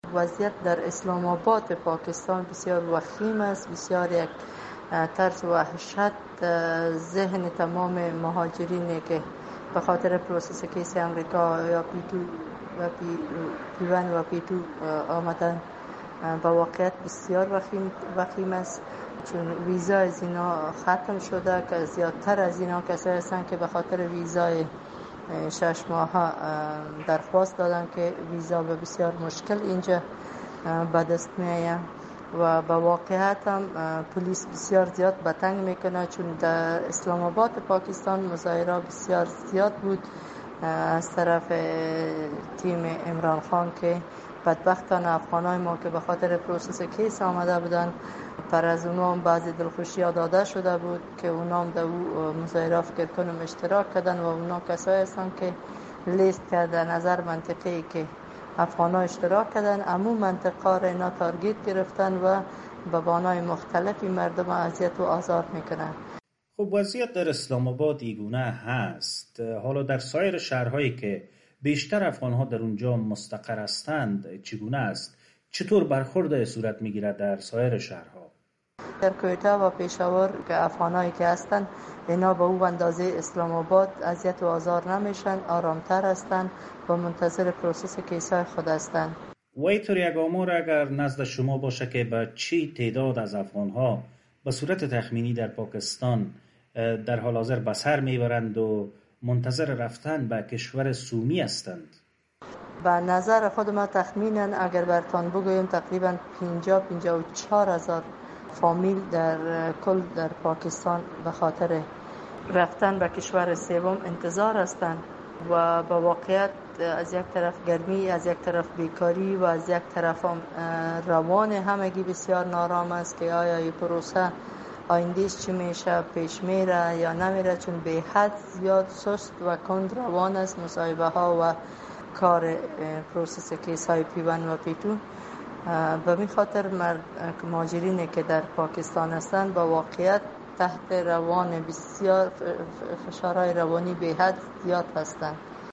وضعیت در اسلام آباد پاکستان بسیار وخیم است، بسیار یک طرز وحشت ذهن تمام مهاجرینی که به خاطر پروسس کیس امریکا یا پیوان و پیتو آمدن به واقعیت بسیار وخیم است، چون ویزا از اینا ختم شده که زیادتر از اینا کسایی هستند که به خاطر ویزای 6 ماه درخواست دادن که ویزا به بسیار مشکل اینجا به دست میآید و به واقعیت هم پلیس بسیار زیاد به تنگ میکنه، چون در اسلام آباد پاکستان مظاهره بسیار زیاد بود از طرف تیم عمران خان که بدبختانه افغانای ما که به خاطر پروسس کیس آمده بودن پر از اونا هم بعضی دلخوشی ها داده شده بود که اونا هم در مظاهره فکر کنم اشتراک کردن و اونا کسایی هستن که لیست کرده نظر منطقی که افغانا اشتراک کردن امو منطقه را اینا تارگت گرفتن و به بانای مختلفی مردم اذیت و آزار میکنن. خب وضعیت در اسلام آباد اینگونه هست. حالا در سایر شهرهایی که بیشتر افغانها در اونجا مستقر هستند چگونه است؟ چطور برخورد صورت میگیرد در سایر شهرها؟ در کویته و پشاور که افغانایی که هستند اینا به او اندازه اسلام آباد اذیت و آزار نمیشن، آرامتر هستند و منتظر پروسس کیسای خود هستند. و اینطور یک آمار اگر نزد شما باشه که به چی تعداد از افغانها به صورت تخمینی در پاکستان در حال حاضر به سر میبرند و منتظر رفتن به کشور سومی هستند؟ به نظر خود ما تخمینا اگر برتان بگویم تقریبا 50-54 هزار فامیل در کل در پاکستان به خاطر رفتن به کشور سوم انتظار هستند و با واقعیت از یک طرف گرمی، از یک طرف بیکاری و از یک طرف روان همگی بسیار نارام است که آیا این پروسه آیندهش چی میشه، پیش میره یا نمیره، چون به حد زیاد سست و کند روان است مصاحبه ها و کار پروسس کیس های پیوان و پیتو. به می خاطر مهاجرینی که در پاکستان هستند با واقعیت تحت روان بسیار فشارهای روانی به حد زیاد هستند